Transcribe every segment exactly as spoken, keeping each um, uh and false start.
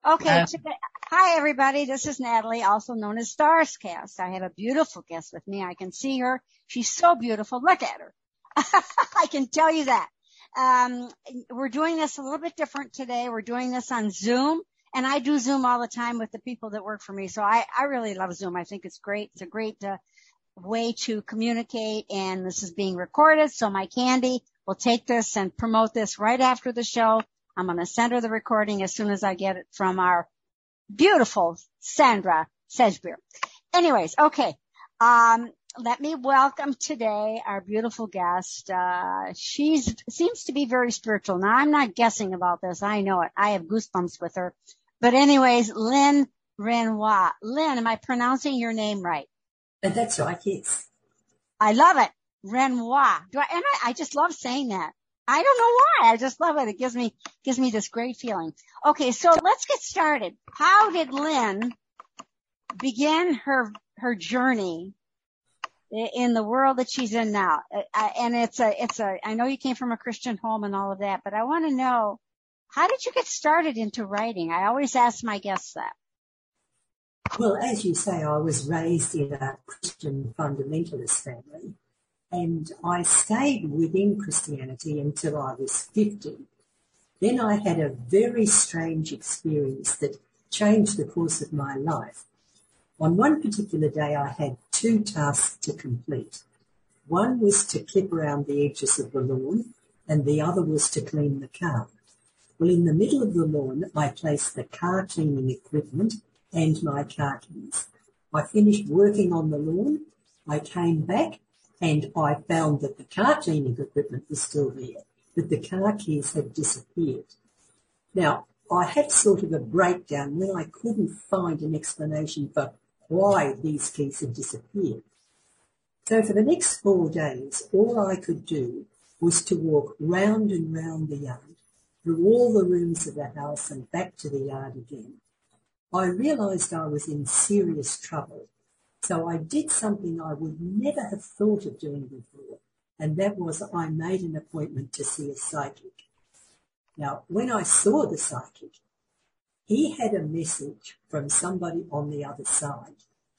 Okay. Uh, today, hi, everybody. This is Natalie, also known as Starscast. I have a beautiful guest with me. I can see her. She's so beautiful. Look at her. I can tell you that. Um, we're doing this a little bit different today. We're doing this on Zoom, and I do Zoom all the time with the people that work for me. So I, I really love Zoom. I think it's great. It's a great uh, way to communicate, and this is being recorded. So my Candy will take this and promote this right after the show. I'm going to send her the recording as soon as I get it from our beautiful Sandra Sedgbeer. Anyways, okay. Um, let me welcome today our beautiful guest. Uh, she's seems to be very spiritual. Now, I'm not guessing about this. I know it. I have goosebumps with her. But anyways, Lynn Renoir. Lynn, am I pronouncing your name right? Uh, that's right, yes. I love it. Renoir. Do I, and I, I just love saying that. I don't know why. I just love it. It gives me, gives me this great feeling. Okay. So let's get started. How did Lynn begin her, her journey in the world that she's in now? And it's a, it's a, I know you came from a Christian home and all of that, but I want to know, how did you get started into writing? I always ask my guests that. Well, as you say, I was raised in a Christian fundamentalist family. And I stayed within Christianity until I was fifty. Then I had a very strange experience that changed the course of my life. On one particular day, I had two tasks to complete. One was to clip around the edges of the lawn, and the other was to clean the car. Well, in the middle of the lawn, I placed the car cleaning equipment and my car keys. I finished working on the lawn. I came back, and I found that the car cleaning equipment was still there, but the car keys had disappeared. Now, I had sort of a breakdown when I couldn't find an explanation for why these keys had disappeared. So for the next four days, all I could do was to walk round and round the yard, through all the rooms of the house and back to the yard again. I realised I was in serious trouble. So I did something I would never have thought of doing before, and that was I made an appointment to see a psychic. Now, when I saw the psychic, he had a message from somebody on the other side,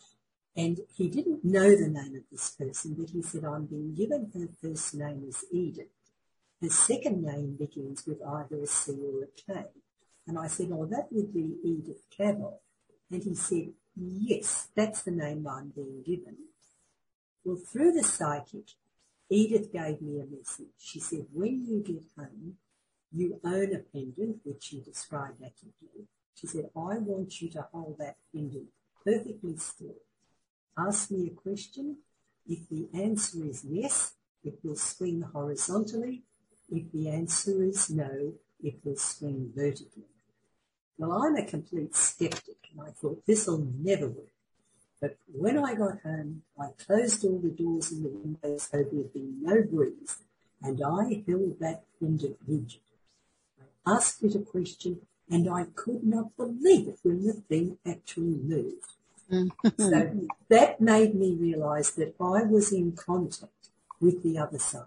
and he didn't know the name of this person, but he said, I'm being given her first name as Edith. Her second name begins with either a C or a K. And I said, oh, that would be Edith Cavell. And he said, yes, that's the name I'm being given. Well, through the psychic, Edith gave me a message. She said, when you get home, you own a pendant, which she described accurately. She said, I want you to hold that pendant perfectly still. Ask me a question. If the answer is yes, it will swing horizontally. If the answer is no, it will swing vertically. Well, I'm a complete skeptic, and I thought this'll never work. But when I got home, I closed all the doors and the windows so there'd be no breeze, and I held that pendant rigid. I asked it a question, and I could not believe it when the thing actually moved. So that made me realise that I was in contact with the other side.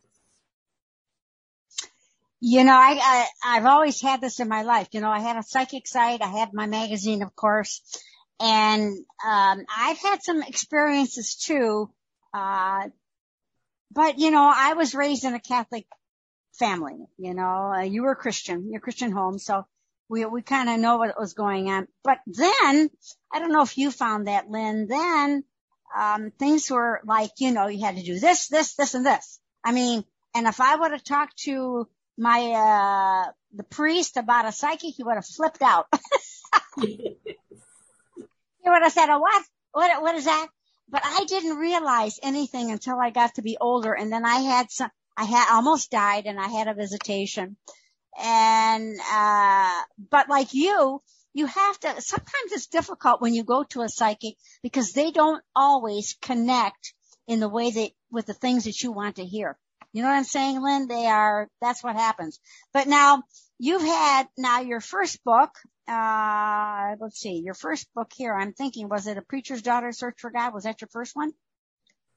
You know, I, I, I've always had this in my life. You know, I had a psychic site. I had my magazine, of course. And, um, I've had some experiences too. Uh, but, you know, I was raised in a Catholic family. You know, uh, you were Christian, you're a Christian home. So we, we kind of know what was going on. But then, I don't know if you found that, Lynn, then, um, things were like, you know, you had to do this, this, this, and this. I mean, and if I would have talked to my, uh, the priest about a psychic, he would have flipped out. He would have said, oh, what? What, what is that? But I didn't realize anything until I got to be older. And then I had some, I had almost died and I had a visitation. And, uh, but like you, you have to, sometimes it's difficult when you go to a psychic because they don't always connect in the way that, with the things that you want to hear. You know what I'm saying, Lynn? They are, that's what happens. But now, you've had, now your first book, uh, let's see, your first book here, I'm thinking, was it A Preacher's Daughter Search for God? Was that your first one?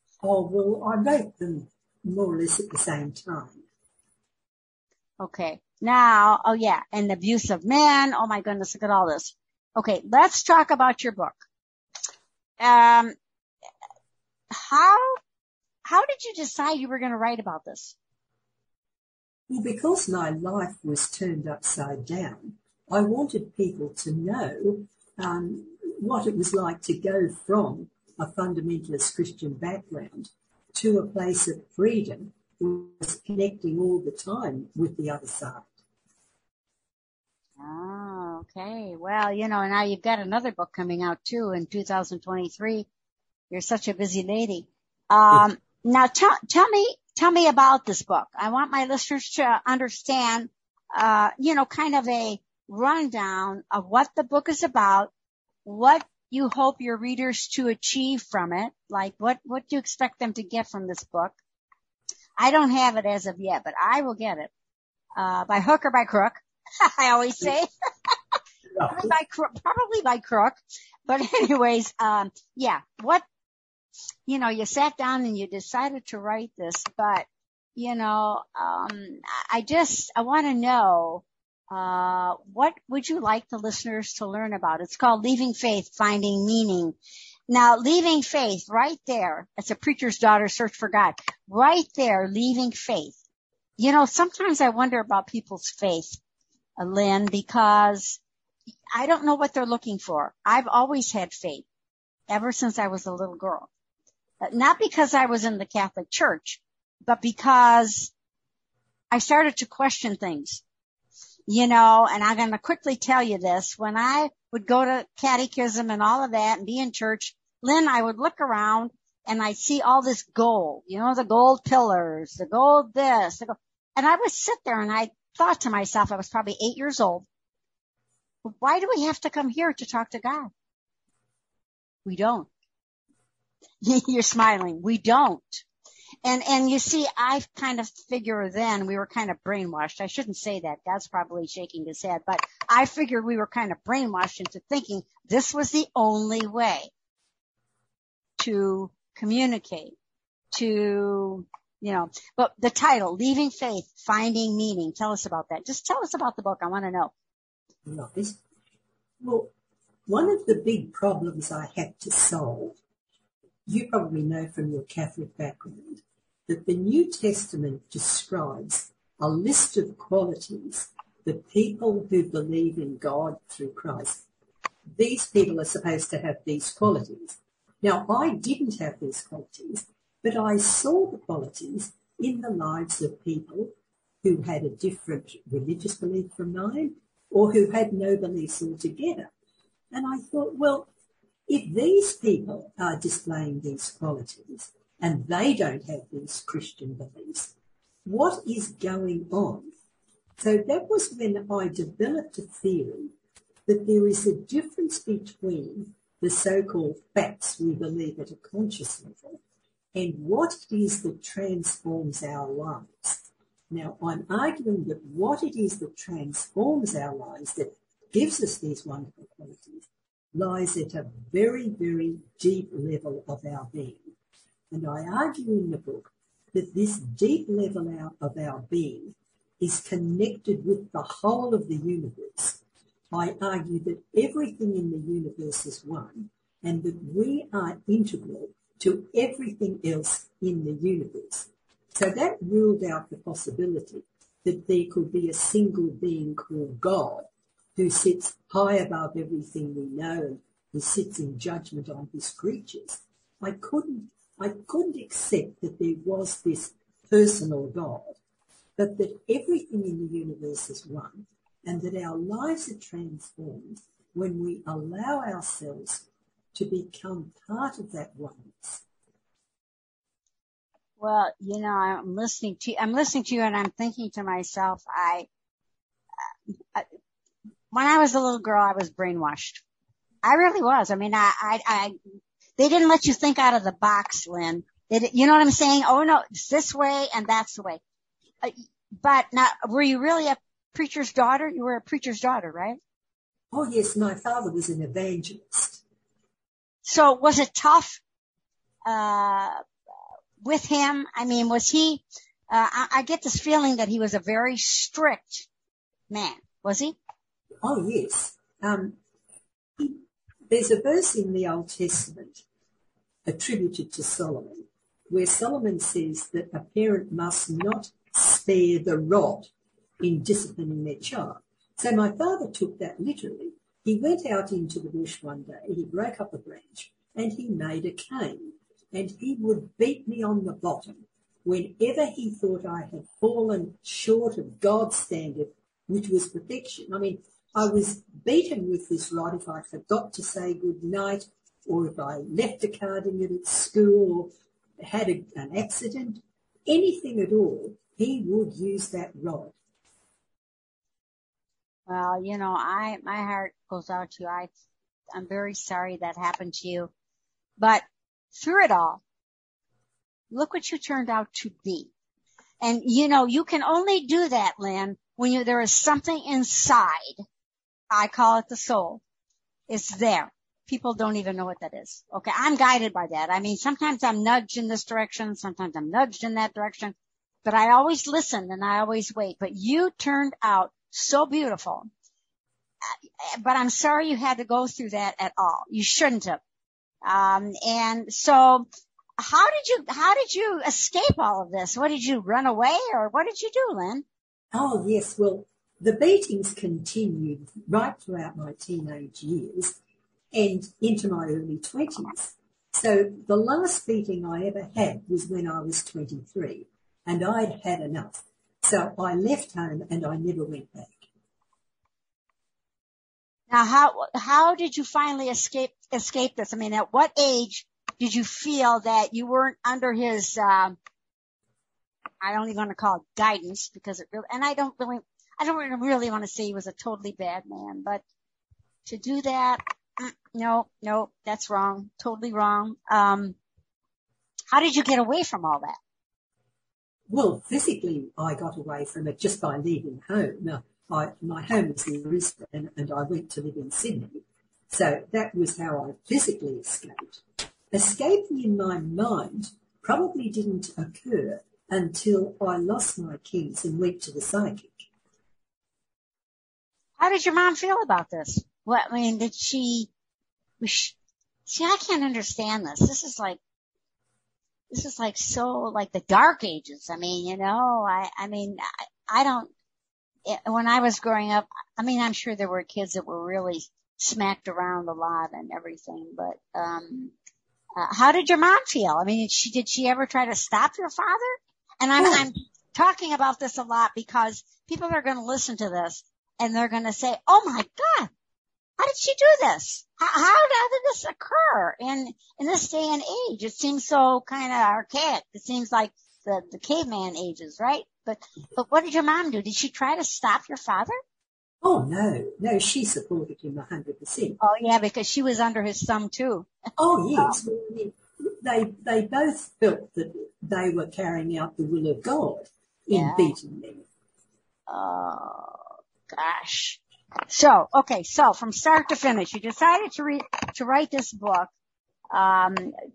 Oh, well, I wrote them more or less at the same time. Okay. Now, oh yeah, and the abuse of men. Oh my goodness, look at all this. Okay, let's talk about your book. Um, how, how did you decide you were going to write about this? Well, because my life was turned upside down, I wanted people to know um, what it was like to go from a fundamentalist Christian background to a place of freedom, which was connecting all the time with the other side. Oh, okay. Well, you know, now you've got another book coming out too in two thousand twenty-three. You're such a busy lady. Um, now tell, tell me, tell me about this book. I want my listeners to understand, uh, you know, kind of a rundown of what the book is about, what you hope your readers to achieve from it. Like what, what do you expect them to get from this book? I don't have it as of yet, but I will get it, uh, by hook or by crook. I always say, probably by crook, probably by crook. But anyways, um, yeah, what, you know, you sat down and you decided to write this, but, you know, um, I just, I want to know, uh, what would you like the listeners to learn about? It's called Leaving Faith, Finding Meaning. Now, leaving faith right there, it's a preacher's daughter search for God. Right there, leaving faith. You know, sometimes I wonder about people's faith, Lynn, because I don't know what they're looking for. I've always had faith ever since I was a little girl. Not because I was in the Catholic Church, but because I started to question things, you know, and I'm going to quickly tell you this. When I would go to catechism and all of that and be in church, Lynn, I would look around and I'd see all this gold, you know, the gold pillars, the gold this, the gold, and I would sit there and I thought to myself, I was probably eight years old, why do we have to come here to talk to God? We don't. You're smiling. We don't. And, and you see, I kind of figure then we were kind of brainwashed. I shouldn't say that. God's probably shaking his head, but I figured we were kind of brainwashed into thinking this was the only way to communicate, to, you know, but the title, Leaving Faith, Finding Meaning. Tell us about that. Just tell us about the book. I want to know. Right. Well, one of the big problems I had to solve, you probably know from your Catholic background, that the New Testament describes a list of qualities that people who believe in God through Christ, these people are supposed to have these qualities. Now, I didn't have these qualities, but I saw the qualities in the lives of people who had a different religious belief from mine or who had no beliefs altogether. And I thought, well, if these people are displaying these qualities and they don't have these Christian beliefs, what is going on? So that was when I developed a theory that there is a difference between the so-called facts we believe at a conscious level and what it is that transforms our lives. Now, I'm arguing that what it is that transforms our lives, that gives us these wonderful qualities, lies at a very, very deep level of our being. And I argue in the book that this deep level of our being is connected with the whole of the universe. I argue that everything in the universe is one and that we are integral to everything else in the universe. So that ruled out the possibility that there could be a single being called God who sits high above everything we know and who sits in judgment on his creatures. I couldn't, I couldn't accept that there was this personal God, but that everything in the universe is one and that our lives are transformed when we allow ourselves to become part of that oneness. Well, you know, I'm listening to, I'm listening to you and I'm thinking to myself, I, uh, when I was a little girl, I was brainwashed. I really was. I mean, I, I, I, they didn't let you think out of the box, Lynn. They did, you know what I'm saying? Oh no, it's this way and that's the way. Uh, but now, were you really a preacher's daughter? You were a preacher's daughter, right? Oh yes, my father was an evangelist. So was it tough, uh, with him? I mean, was he, uh, I, I get this feeling that he was a very strict man, was he? Oh, yes. Um, he, there's a verse in the Old Testament attributed to Solomon where Solomon says that a parent must not spare the rod in disciplining their child. So my father took that literally. He went out into the bush one day, he broke up a branch, and he made a cane, and he would beat me on the bottom whenever he thought I had fallen short of God's standard, which was perfection. I mean, I was beaten with this rod if I forgot to say good night, or if I left a card in it at school, or had a, an accident, anything at all, he would use that rod. Well, you know, I, my heart goes out to you. I, I'm very sorry that happened to you. But through it all, look what you turned out to be. And, you know, you can only do that, Lynn, when you, there is something inside. I call it the soul. It's there. People don't even know what that is. Okay. I'm guided by that. I mean, sometimes I'm nudged in this direction. Sometimes I'm nudged in that direction, but I always listen and I always wait. But you turned out so beautiful. But I'm sorry you had to go through that at all. You shouldn't have. Um, and so how did you, how did you escape all of this? What did you run away or what did you do, Lynn? Oh, yes. Well, the beatings continued right throughout my teenage years and into my early twenties. So the last beating I ever had was when I was twenty-three, and I'd had enough. So I left home and I never went back. Now, how how did you finally escape escape this? I mean, at what age did you feel that you weren't under his? Um, I don't even want to call it guidance because it really, and I don't really, I don't really want to say he was a totally bad man, but to do that, no, no, that's wrong, totally wrong. Um, how did you get away from all that? Well, physically, I got away from it just by leaving home. Now, I, my home was in Brisbane and I went to live in Sydney. So that was how I physically escaped. Escaping in my mind probably didn't occur until I lost my keys and went to the psychic. How did your mom feel about this? What, I mean, did she, she, see, I can't understand this. This is like, this is like so, like the dark ages. I mean, you know, I, I mean, I, I don't, it, when I was growing up, I mean, I'm sure there were kids that were really smacked around a lot and everything, but, um, uh, how did your mom feel? I mean, did she, did she ever try to stop your father? And I'm, I'm talking about this a lot because people are going to listen to this and they're going to say, oh my God, how did she do this? How, how, how did this occur in, in this day and age? It seems so kind of archaic. It seems like the, the caveman ages, right? But, but what did your mom do? Did she try to stop your father? Oh, no, no, she supported him a hundred percent. Oh yeah, because she was under his thumb too. Oh yes. I mean, they, they both felt that they were carrying out the will of God in Yeah. beating them. Oh gosh. So, okay, so from start to finish, you decided to read, to write this book. Um,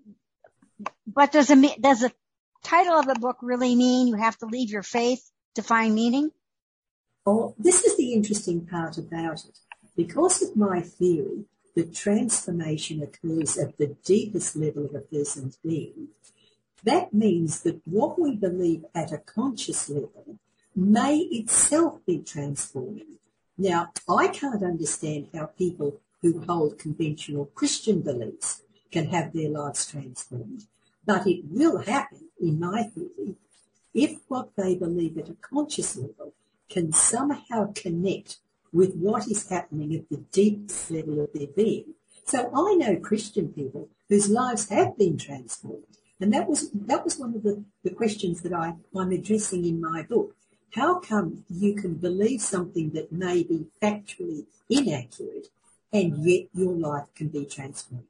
but does a, does the title of the book really mean you have to leave your faith to find meaning? Oh, this is the interesting part about it. Because of my theory that transformation occurs at the deepest level of a person's being, that means that what we believe at a conscious level may itself be transforming. Now, I can't understand how people who hold conventional Christian beliefs can have their lives transformed, but it will happen, in my theory, if what they believe at a conscious level can somehow connect with what is happening at the deepest level of their being. So I know Christian people whose lives have been transformed, and that was that was one of the, the questions that I, I'm addressing in my book. How come you can believe something that may be factually inaccurate and yet your life can be transformed?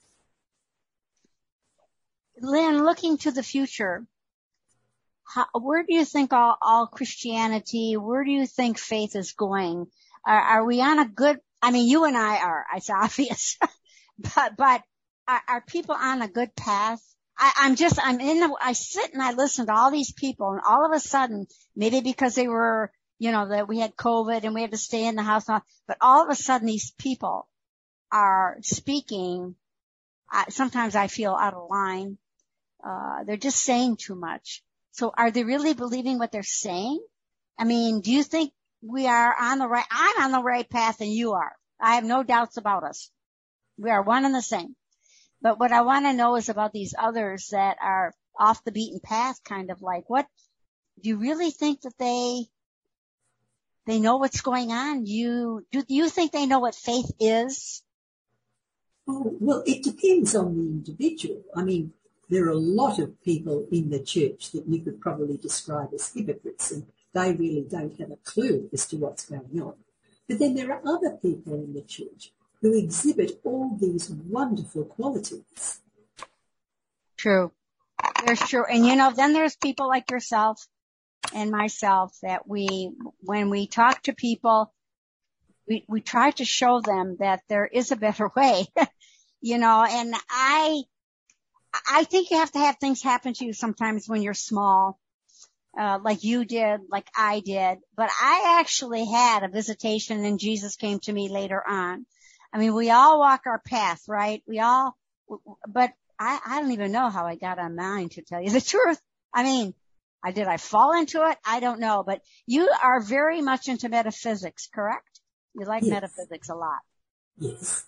Lynn, looking to the future, how, where do you think all, all Christianity, where do you think faith is going? Are, are we on a good, I mean, you and I are, it's obvious, but, but are, are people on a good path? I, I'm just, I'm in the, I sit and I listen to all these people and all of a sudden, maybe because they were you know, that we had COVID and we had to stay in the house. But all of a sudden these people are speaking. Uh, sometimes I feel out of line. Uh, they're just saying too much. So are they really believing what they're saying? I mean, do you think we are on the right, I'm on the right path and you are. I have no doubts about us. We are one and the same. But what I want to know is about these others that are off the beaten path, kind of like, what, do you really think that they, they know what's going on? Do you, do you think they know what faith is? Oh, well, it depends on the individual. I mean, there are a lot of people in the church that you could probably describe as hypocrites, and they really don't have a clue as to what's going on. But then there are other people in the church who exhibit all these wonderful qualities. True. There's true. And you know, then there's people like yourself and myself that we, when we talk to people, we, we try to show them that there is a better way, you know, and I, I think you have to have things happen to you sometimes when you're small, uh, like you did, like I did. But I actually had a visitation and Jesus came to me later on. I mean, we all walk our path, right? We all, but I, I don't even know how I got on mine, to tell you the truth. I mean, I did I fall into it? I don't know. But you are very much into metaphysics, correct? You like Yes. metaphysics a lot. Yes.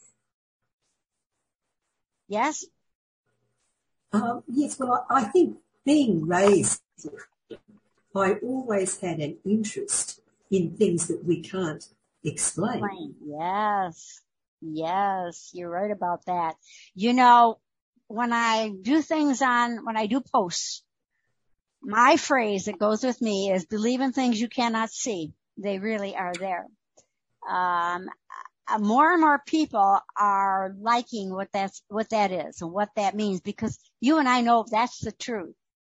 Yes? Um, yes, well, I, I think being raised, I always had an interest in things that we can't explain. Explain. Yes. Yes. You're right about that. You know, when I do things on, when I do posts, my phrase that goes with me is believe in things you cannot see. They really are there. Um, more and more people are liking what that's, what that is and what that means, because you and I know that's the truth.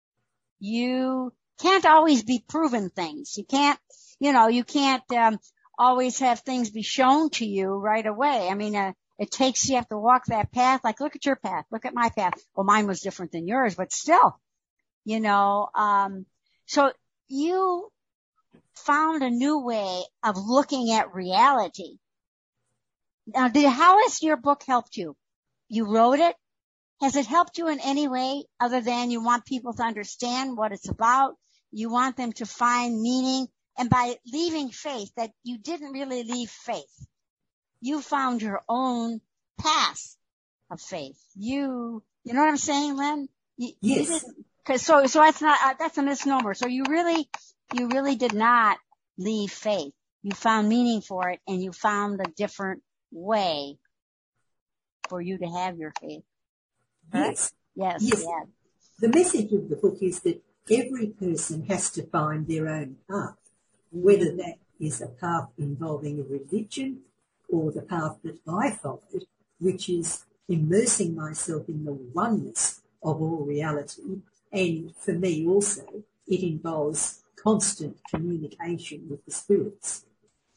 You can't always be proven things. You can't, you know, you can't, um, always have things be shown to you right away. I mean, uh, it takes, you have to walk that path. Like, look at your path. Look at my path. Well, mine was different than yours, but still, you know, um, so you found a new way of looking at reality. Now, did, how has your book helped you? You wrote it. Has it helped you in any way other than you want people to understand what it's about? You want them to find meaning. And by leaving faith, that you didn't really leave faith. You found your own path of faith. You, you know what I'm saying, Lynn? You, Yes. You didn't, cause so, so that's not, uh, that's a misnomer. So you really, you really did not leave faith. You found meaning for it, and you found a different way for you to have your faith. Yes. Yes. Yes. Yes. The message of the book is that every person has to find their own path, whether that is a path involving a religion or the path that I followed, which is immersing myself in the oneness of all reality. And for me also, it involves constant communication with the spirits.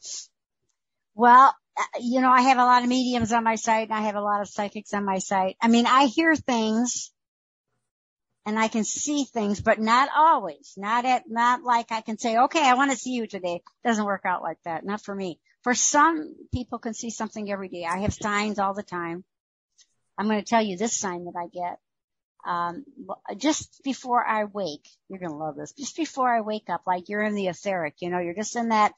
Well, you know, I have a lot of mediums on my site, and I have a lot of psychics on my site. I mean, I hear things and I can see things, but not always. Not at, not like I can say, okay, I want to see you today. It doesn't work out like that. Not for me. For some people can see something every day. I have signs all the time. I'm going to tell you this sign that I get. Um, just before I wake, you're going to love this. Just before I wake up, like you're in the etheric, you know, you're just in that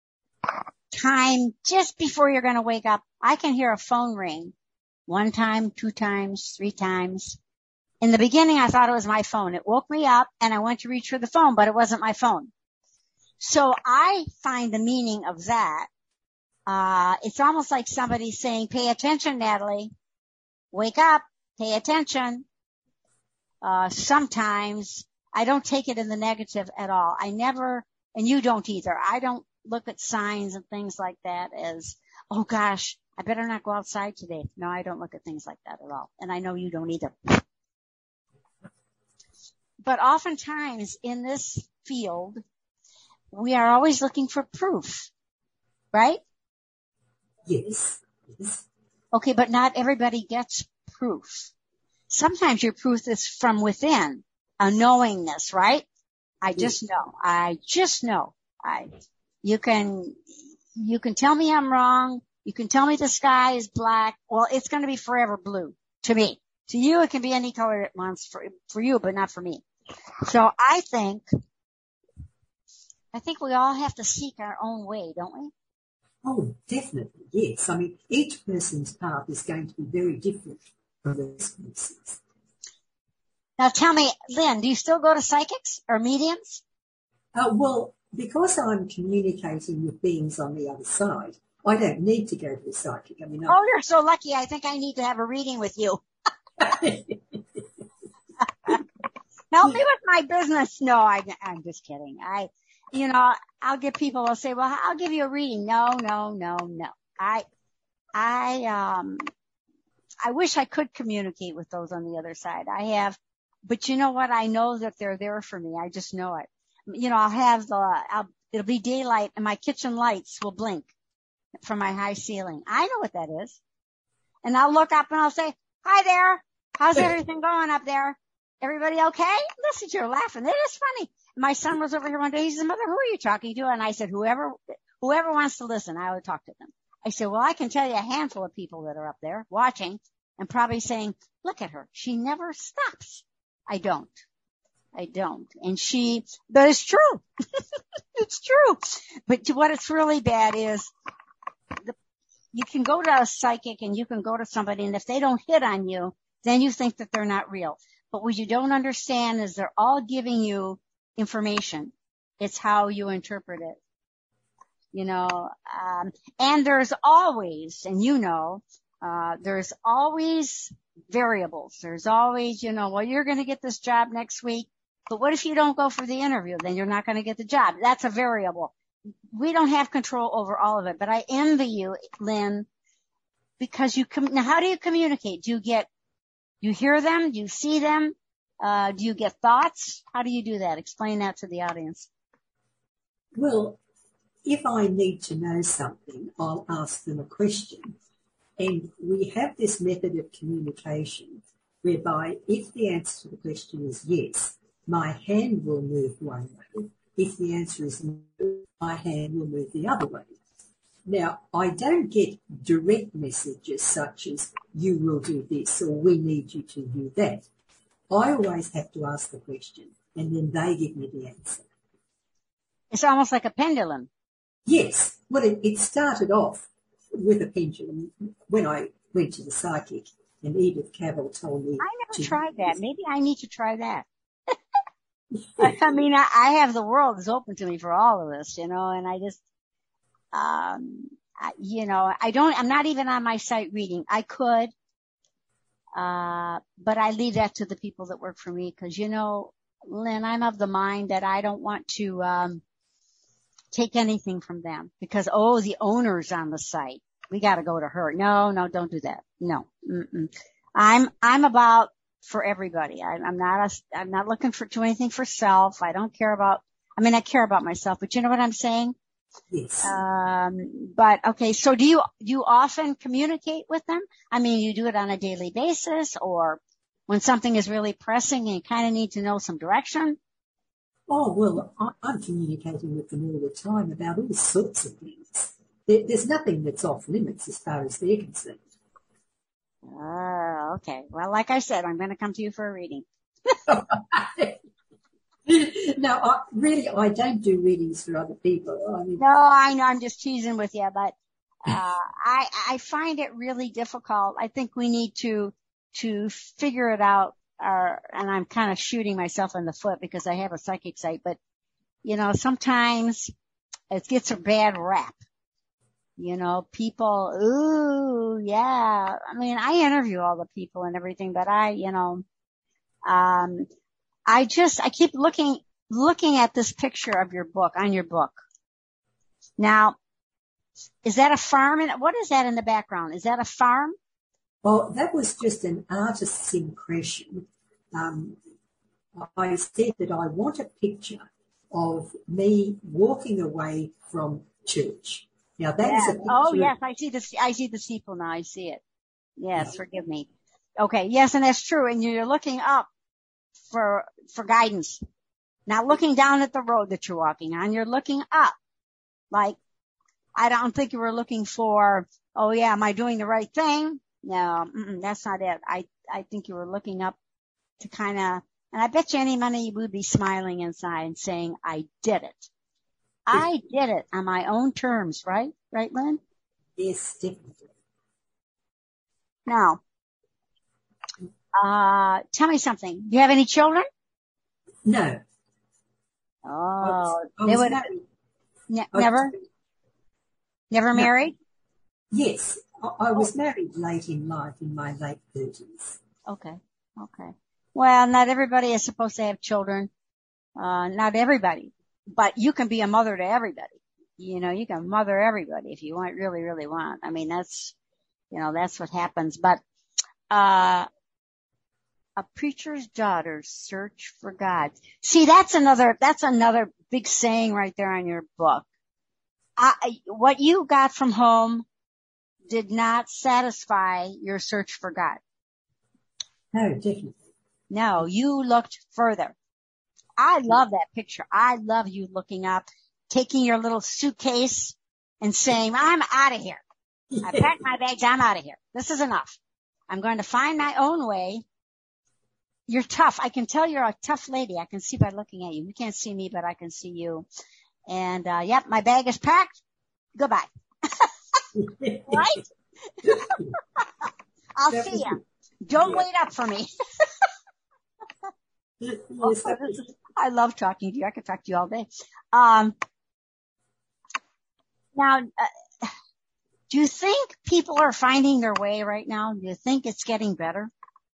time just before you're going to wake up. I can hear a phone ring one time, two times, three times. In the beginning, I thought it was my phone. It woke me up and I went to reach for the phone, but it wasn't my phone. So I find the meaning of that. Uh, it's almost like somebody saying, pay attention, Natalie. Wake up. Pay attention. Uh, sometimes I don't take it in the negative at all. I never, and you don't either. I don't look at signs and things like that as, oh gosh, I better not go outside today. No, I don't look at things like that at all. And I know you don't either. But oftentimes in this field, we are always looking for proof, right? Yes. Yes. Okay, but not everybody gets proof. Sometimes your proof is from within, a knowingness, right? I just know. I just know. I, you can, you can tell me I'm wrong. You can tell me the sky is black. Well, it's going to be forever blue to me. To you, it can be any color it wants for, for you, but not for me. So I think, I think we all have to seek our own way, don't we? Oh, definitely, yes. I mean, each person's path is going to be very different from the next person's. Now tell me, Lynn, do you still go to psychics or mediums? Uh, well, because I'm communicating with beings on the other side, I don't need to go to a psychic. I mean, I... Oh, you're so lucky. I think I need to have a reading with you. Help me with my business. No, I, I'm just kidding. I, you know, I'll get people will say, well, I'll give you a reading. No, no, no, no. I, I, um, I wish I could communicate with those on the other side. I have, but you know what? I know that they're there for me. I just know it. You know, I'll have the, I'll, it'll be daylight and my kitchen lights will blink from my high ceiling. I know what that is. And I'll look up and I'll say, hi there. How's everything going up there? Everybody okay? Listen, you're laughing. It is funny. My son was over here one day. He said, Mother, who are you talking to? And I said, whoever, whoever wants to listen, I would talk to them. I said, well, I can tell you a handful of people that are up there watching and probably saying, look at her. She never stops. I don't. I don't. And she, but it's true. It's true. But what it's really bad is the, you can go to a psychic and you can go to somebody, and if they don't hit on you, then you think that they're not real. But what you don't understand is they're all giving you information. It's how you interpret it. You know, um, and there's always, and you know, uh, there's always variables. There's always, you know, well, you're going to get this job next week, but what if you don't go for the interview? Then you're not going to get the job. That's a variable. We don't have control over all of it, but I envy you, Lynn, because you com- now how do you communicate? Do you get, you hear them? Do you see them? Uh, do you get thoughts? How do you do that? Explain that to the audience. Well, if I need to know something, I'll ask them a question. And we have this method of communication whereby if the answer to the question is yes, my hand will move one way. If the answer is no, my hand will move the other way. Now, I don't get direct messages such as you will do this or we need you to do that. I always have to ask the question and then they give me the answer. It's almost like a pendulum. Yes. Well, it, it started off with a pendulum when I went to the psychic and Edith Cavell told me. I never tried that. Maybe I need to try that. I mean, I, I have the world is open to me for all of this, you know, and I just, um, I, you know, I don't, I'm not even on my site reading. I could, uh, but I leave that to the people that work for me because, you know, Lynn, I'm of the mind that I don't want to, um, take anything from them because, oh, the owner's on the site. We got to go to her. No, no, don't do that. No. Mm-mm. I'm, I'm about for everybody. I, I'm not, a, I'm not looking for, do anything for self. I don't care about, I mean, I care about myself, but you know what I'm saying? Yes. Um, but okay. So do you, do you often communicate with them? I mean, you do it on a daily basis or when something is really pressing and you kind of need to know some direction? Oh, well, I'm communicating with them all the time about all sorts of things. There, there's nothing that's off limits as far as they're concerned. Oh, okay. Well, like I said, I'm going to come to you for a reading. No, I, really, I don't do readings for other people. I mean, no, I know. I'm just teasing with you, but uh, I I find it really difficult. I think we need to to figure it out. Uh, and I'm kind of shooting myself in the foot because I have a psychic site, but you know, sometimes it gets a bad rap. You know, people, ooh, yeah. I mean, I interview all the people and everything, but I, you know, um, I just, I keep looking, looking at this picture of your book, on your book. Now, is that a farm? And what is that in the background? Is that a farm? Well, that was just an artist's impression. Um, I said that I want a picture of me walking away from church. Now that yes. is a picture. Oh yes, I see the I see the steeple now. I see it. Yes, yeah. Forgive me. Okay, yes, and that's true. And you're looking up for for guidance. not looking down at the road that you're walking on. You're looking up. Like, I don't think you were looking for, oh yeah, am I doing the right thing? No, mm-mm, that's not it. I, I think you were looking up to kind of, and I bet you any money you would be smiling inside and saying, I did it. I did it on my own terms, right? Right, Lynn? Yes, definitely. Now, uh, tell me something. Do you have any children? No. Oh, I was, I they was would married. ne- I never, was, never no. married? Yes, I, I was married late in life, in my late thirties. Okay, okay. Well, not everybody is supposed to have children. Uh, not everybody, but you can be a mother to everybody. You know, you can mother everybody if you want, really, really want. I mean, that's, you know, that's what happens. But, uh, a preacher's daughter search for God. See, that's another, that's another big saying right there on your book. I, what you got from home did not satisfy your search for God. No, definitely. No, you looked further. I love that picture. I love you looking up, taking your little suitcase and saying, I'm out of here. I packed my bags. I'm out of here. This is enough. I'm going to find my own way. You're tough. I can tell you're a tough lady. I can see by looking at you. You can't see me, but I can see you. And, uh, yep, my bag is packed. Goodbye. Right? I'll see you. Don't wait up for me. Oh, this is, I love talking to you. I could talk to you all day. Um, now, uh, do you think people are finding their way right now? Do you think it's getting better?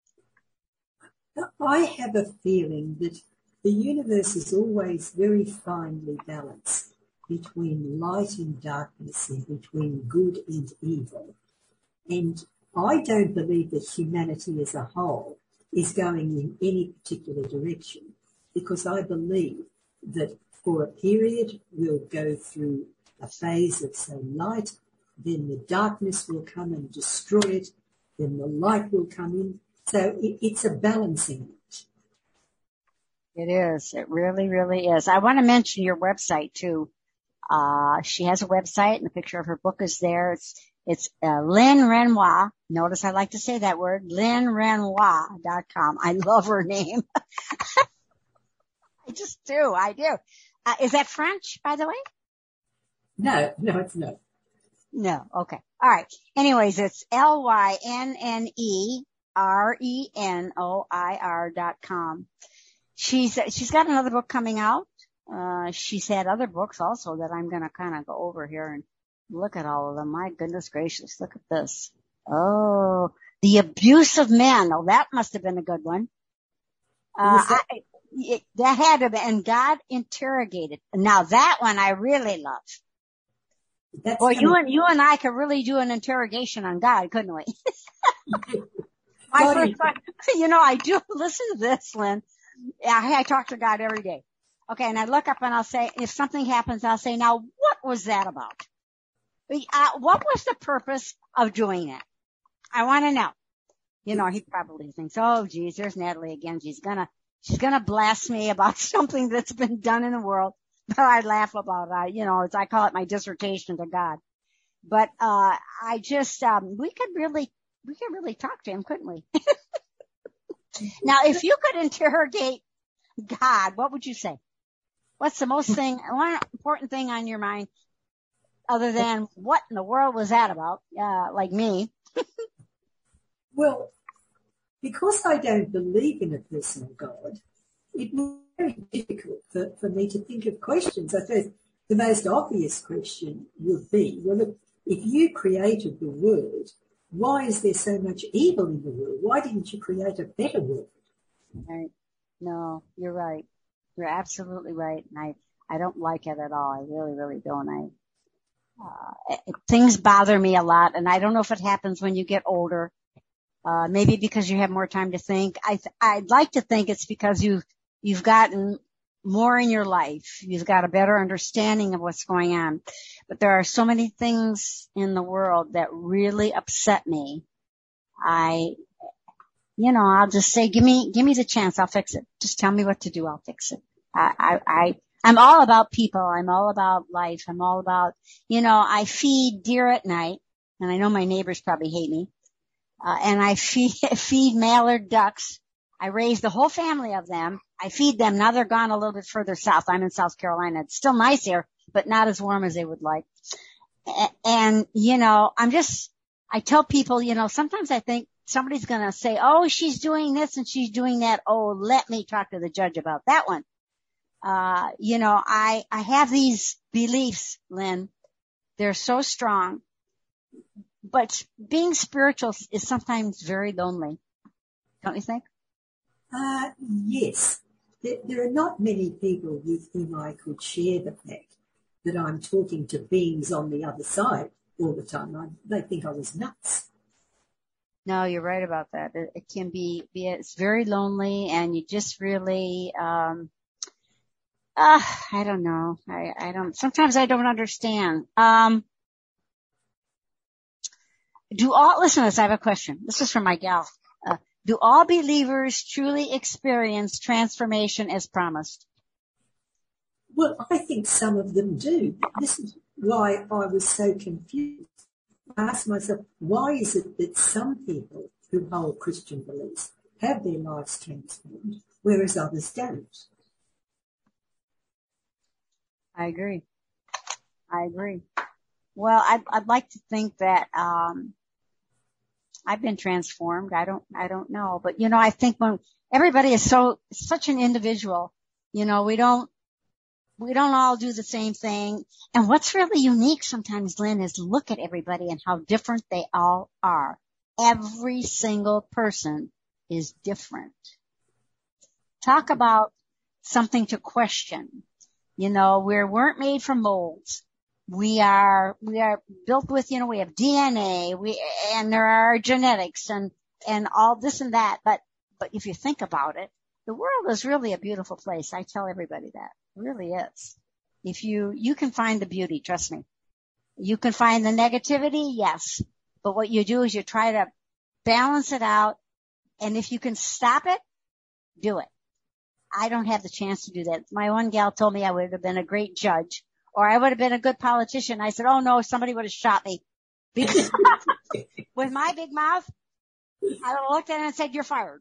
I have a feeling that the universe is always very finely balanced between light and darkness and between good and evil. And I don't believe that humanity as a whole is going in any particular direction, because I believe that for a period we'll go through a phase of some light, then the darkness will come and destroy it, then the light will come in. So it, it's a balancing act. It is. It really, really is. I want to mention your website too. Uh, she has a website and the picture of her book is there. It's It's uh, Lynn Renoir. Notice I like to say that word, lynn renoir dot com. I love her name. I just do. I do. Uh, is that French, by the way? No, no, it's not. No. Okay. All right. Anyways, it's L Y N N E R E N O I R dot com. She's, she's got another book coming out. Uh, she's had other books also that I'm going to kind of go over here and look at all of them. My goodness gracious. Look at this. Oh, The Abuse of Men. Oh, that must have been a good one. Uh, that? I, it, that had to be, and God Interrogated. Now that one I really love. That's Boy, you and, you and I could really do an interrogation on God, couldn't we? My first one, you know, I do listen to this, Lynn. I, I talk to God every day. Okay. And I look up and I'll say, if something happens, I'll say, now what was that about? Uh, what was the purpose of doing it? I want to know. You know, he probably thinks, oh, geez, there's Natalie again. She's gonna, she's gonna blast me about something that's been done in the world. But I laugh about it. I, you know, it's, I call it my dissertation to God. But, uh, I just, um, we could really, we could really talk to him, couldn't we? Now, if you could interrogate God, what would you say? What's the most thing, one important thing on your mind other than what in the world was that about? Uh, like me. Well, because I don't believe in a personal God, it was very difficult for, for me to think of questions. I suppose the most obvious question would be, well, look, if you created the world, why is there so much evil in the world? Why didn't you create a better world? Right. No, you're right. You're absolutely right. And I, I don't like it at all. I really, really don't. I, uh, it, things bother me a lot. And I don't know if it happens when you get older. Uh, maybe because you have more time to think. I, th- I'd like to think it's because you've, you've gotten more in your life. You've got a better understanding of what's going on. But there are so many things in the world that really upset me. I, you know, I'll just say, give me, give me the chance. I'll fix it. Just tell me what to do. I'll fix it. I, I, I, I'm all about people. I'm all about life. I'm all about, you know, I feed deer at night, and I know my neighbors probably hate me. Uh, and I feed, feed mallard ducks. I raise the whole family of them. I feed them. Now they're gone a little bit further south. I'm in South Carolina. It's still nice here, but not as warm as they would like. And, you know, I'm just, I tell people, you know, sometimes I think somebody's going to say, oh, she's doing this and she's doing that. Oh, let me talk to the judge about that one. Uh, you know, I, I have these beliefs, Lynn. They're so strong, but being spiritual is sometimes very lonely. Don't you think? Uh, yes. There, there are not many people with whom I could share the fact that I'm talking to beings on the other side all the time. I, they think I was nuts. No, you're right about that. It, it can be, be, it's very lonely, and you just really, um, uh, I don't know. I, I don't, sometimes I don't understand. Um, do all, listen to this, I have a question. This is from my gal. Uh, do all believers truly experience transformation as promised? Well, I think some of them do. This is why I was so confused. I asked myself, why is it that some people who hold Christian beliefs have their lives transformed, whereas others don't? I agree. I agree. Well, I'd, I'd like to think that, um, I've been transformed. I don't, I don't know. But, you know, I think when everybody is so, such an individual, you know, we don't, we don't all do the same thing. And what's really unique sometimes, Lynn, is look at everybody and how different they all are. Every single person is different. Talk about something to question. You know, we weren't made from molds. We are, we are built with, you know, we have D N A, we, and there are genetics and, and all this and that. But, but if you think about it, the world is really a beautiful place. I tell everybody that. It really is. If you, you can find the beauty, trust me. You can find the negativity, yes. But what you do is you try to balance it out. And if you can stop it, do it. I don't have the chance to do that. My one gal told me I would have been a great judge, or I would have been a good politician. I said, oh no, somebody would have shot me. With my big mouth, I would have looked at it and said, you're fired.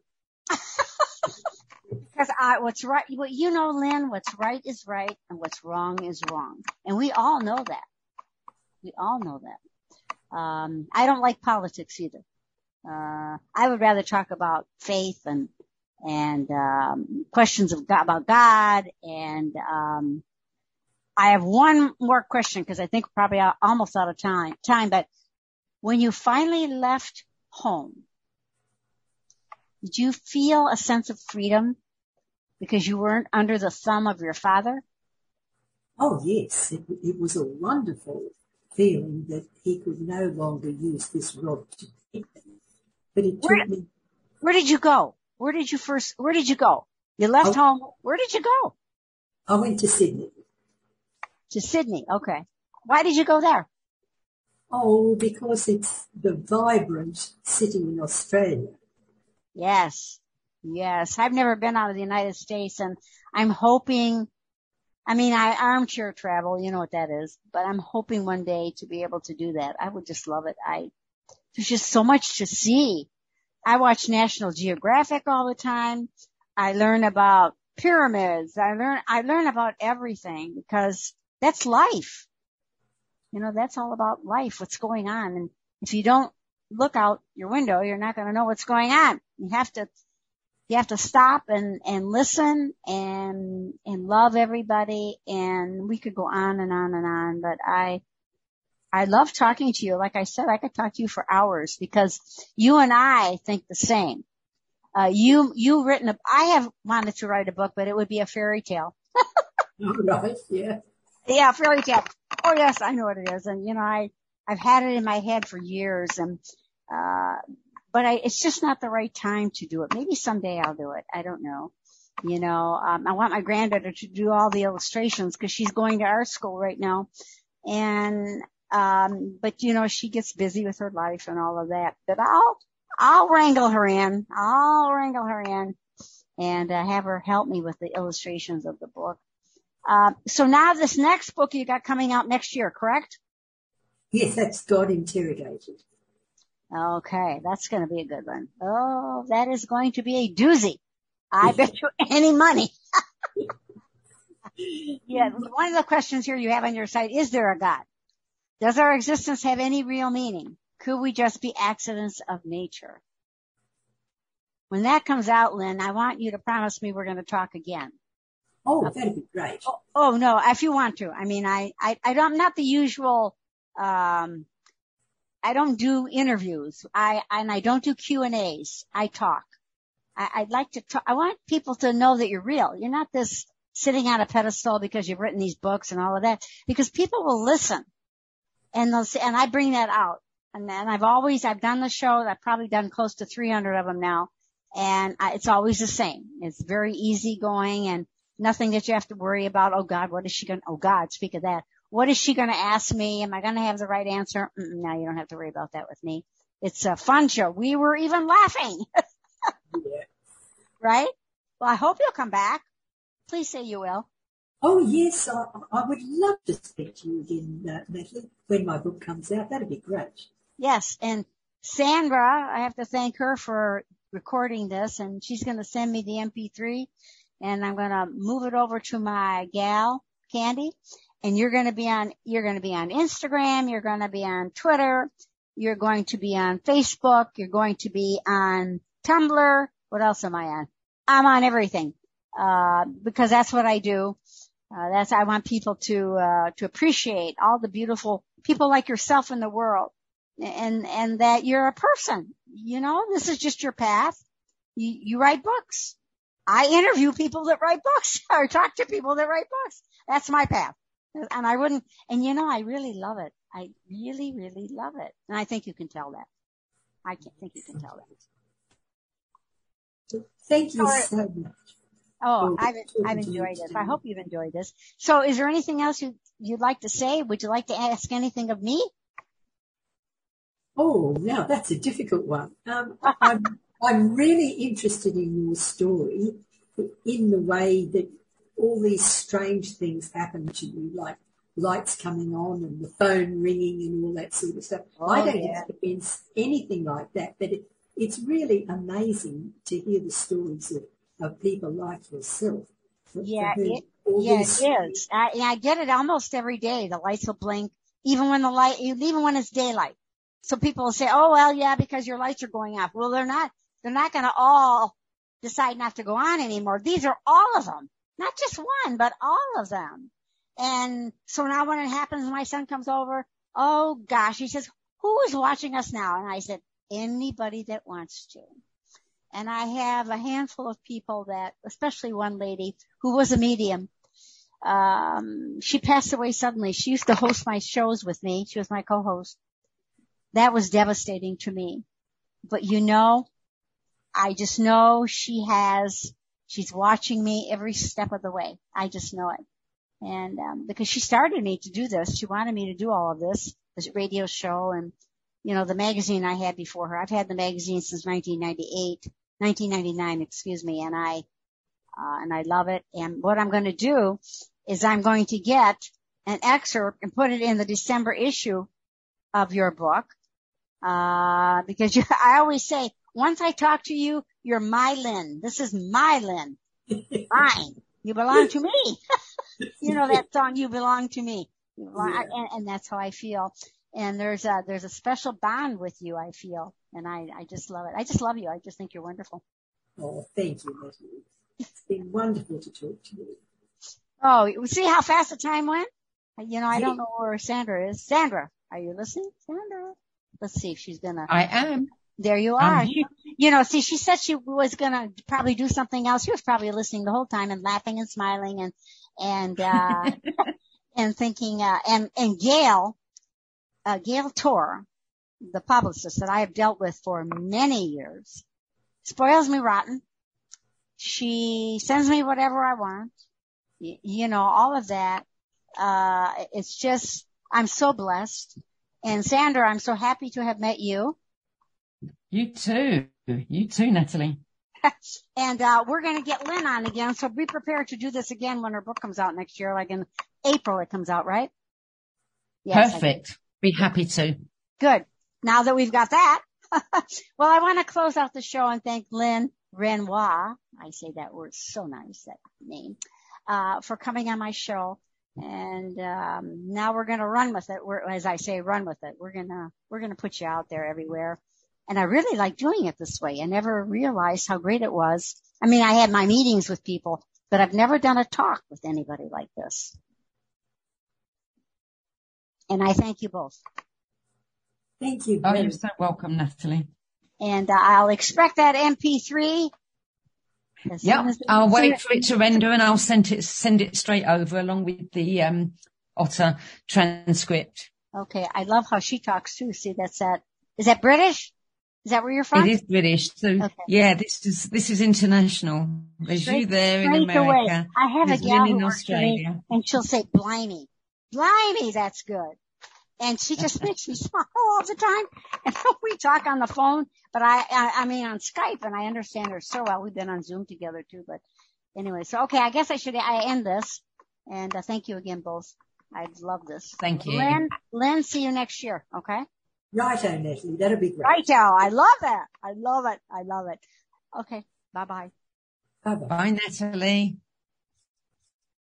Because I, what's right, what you know, Lynn, what's right is right and what's wrong is wrong. And we all know that. We all know that. Um, I don't like politics either. Uh, I would rather talk about faith and, and, um, questions of God, about God. And, um, I have one more question because I think we're probably almost out of time, time, but when you finally left home, did you feel a sense of freedom because you weren't under the thumb of your father? Oh, yes. It, it was a wonderful feeling that he could no longer use this rod to beat me. But it Where, took me... Where did you go? Where did you first, where did you go? You left I, home. Where did you go? I went to Sydney. To Sydney. Okay. Why did you go there? Oh, because it's the vibrant city in Australia. Yes. Yes. I've never been out of the United States, and I'm hoping, I mean, I armchair travel, you know what that is, but I'm hoping one day to be able to do that. I would just love it. I, there's just so much to see. I watch National Geographic all the time. I learn about pyramids. I learn, I learn about everything because that's life. You know, that's all about life, what's going on. And if you don't look out your window, you're not going to know what's going on. You have to, you have to stop and, and listen and, and love everybody. And we could go on and on and on, but I, I love talking to you. Like I said, I could talk to you for hours because you and I think the same. Uh, you, you written a, I have wanted to write a book, but it would be a fairy tale. Oh, right, yeah. Yeah, fairy tale. Oh yes, I know what it is. And you know, I, I've had it in my head for years and, uh, but I, it's just not the right time to do it. Maybe someday I'll do it. I don't know. You know, um, I want my granddaughter to do all the illustrations because she's going to art school right now. And, um, but you know, she gets busy with her life and all of that, but I'll, I'll wrangle her in. I'll wrangle her in. and uh, have her help me with the illustrations of the book. Uh, so now this next book you got coming out next year, correct? Yes, that's God Interrogated. Okay, that's going to be a good one. Oh, that is going to be a doozy. I bet you any money. Yeah, one of the questions here you have on your site, is there a God? Does our existence have any real meaning? Could we just be accidents of nature? When that comes out, Lynn, I want you to promise me we're going to talk again. Oh, that'd be great. Oh, oh no, if you want to. I mean, I, I, I don't, I'm not the usual, um, I don't do interviews. I, and I don't do Q and A's. I talk. I, I'd like to talk. I want people to know that you're real. You're not this sitting on a pedestal because you've written these books and all of that, because people will listen and they'll say, and I bring that out. And then I've always, I've done the show. I've probably done close to three hundred of them now. And I, it's always the same. It's very easy going and nothing that you have to worry about. Oh God, what is she going to, oh God, speak of that. What is she going to ask me? Am I going to have the right answer? Mm-mm, no, you don't have to worry about that with me. It's a fun show. We were even laughing. Yeah. Right? Well, I hope you'll come back. Please say you will. Oh, yes, I, I would love to speak to you again, uh, Natalie, when my book comes out. That'd be great. Yes, and Sandra, I have to thank her for recording this, and she's going to send me the M P three, and I'm going to move it over to my gal, Candy, and you're going to be on, you're going to be on Instagram, you're going to be on Twitter, you're going to be on Facebook, you're going to be on Tumblr. What else am I on? I'm on everything, uh, because that's what I do. Uh, that's, I want people to, uh, to appreciate all the beautiful people like yourself in the world, and, and that you're a person. You know, this is just your path. You, you write books. I interview people that write books or talk to people that write books. That's my path. And I wouldn't, and you know, I really love it. I really, really love it. And I think you can tell that. I can think you can tell that. Thank you so much. Oh, I've, I've enjoyed this. I hope you've enjoyed this. So is there anything else you, you'd like to say? Would you like to ask anything of me? Oh, now that's a difficult one. Um, I'm, I'm really interested in your story in the way that all these strange things happen to you, like lights coming on and the phone ringing and all that sort of stuff. Oh, I don't yeah. experience anything like that, but it, it's really amazing to hear the stories of, of people like yourself. Yeah, it, yeah, it is. I, I get it almost every day. The lights will blink, even when the light, even when it's daylight. So people will say, oh, well, yeah, because your lights are going off. Well, they're not, they're not going to all decide not to go on anymore. These are all of them, not just one, but all of them. And so now when it happens, my son comes over, oh gosh, he says, who is watching us now? And I said, anybody that wants to. And I have a handful of people that, especially one lady who was a medium. Um, she passed away suddenly. She used to host my shows with me. She was my co-host. That was devastating to me. But you know, I just know she has, she's watching me every step of the way. I just know it. And, um, because she started me to do this. She wanted me to do all of this, this radio show and, you know, the magazine I had before her. I've had the magazine since nineteen ninety-eight, nineteen ninety-nine, excuse me. And I, uh, and I love it. And what I'm going to do is I'm going to get an excerpt and put it in the December issue of your book. Uh, because you, I always say, once I talk to you, you're my Lynn. This is my Lynn. Mine. You belong to me. You know that song, You Belong to Me. You belong, yeah. and, and that's how I feel. And there's a, there's a special bond with you, I feel. And I, I just love it. I just love you. I just think you're wonderful. Oh, thank you, Natalie. It's been wonderful to talk to you. Oh, see how fast the time went? You know, I don't know where Sandra is. Sandra, are you listening? Sandra. Let's see if she's gonna. I am. There you are. She, you know, see, she said she was gonna probably do something else. She was probably listening the whole time and laughing and smiling and, and, uh, and thinking, uh, and, and Gail, uh, Gail Tor, the publicist that I have dealt with for many years, spoils me rotten. She sends me whatever I want. You, you know, all of that. Uh, it's just, I'm so blessed. And Sandra, I'm so happy to have met you. You too. You too, Natalie. and, uh, we're going to get Lynn on again. So be prepared to do this again when her book comes out next year, like in April it comes out, right? Yes, perfect. Be happy to. Good. Now that we've got that. Well, I want to close out the show and thank Lynn Renoir. I say that word so nice, that name, uh, for coming on my show. And, um, now we're going to run with it. We're, as I say, run with it. We're going to, we're going to put you out there everywhere. And I really like doing it this way. I never realized how great it was. I mean, I had my meetings with people, but I've never done a talk with anybody like this. And I thank you both. Thank you. Oh, you're so welcome, Natalie. And uh, I'll expect that M P three. Yep, I'll wait for it to render and I'll send it send it straight over along with the um, Otter transcript. Okay, I love how she talks too. See, that's that. Is that British? Is that where you're from? It is British. So okay. Yeah, this is this is international. There's straight, you there in America. Away. I have There's a gal in who Australia, me, and she'll say, "Blimey, blimey, that's good." And she just makes me smile all the time. And we talk on the phone, but I, I, I mean on Skype, and I understand her so well. We've been on Zoom together too, but anyway. So, okay, I guess I should, I end this. And uh, thank you again both. I love this. Thank you. Lynn, Lynn, see you next year, okay? Righto, Natalie. That'll be great. Righto. I love that. I love it. I love it. Okay. Bye-bye. Bye-bye. Bye, Natalie.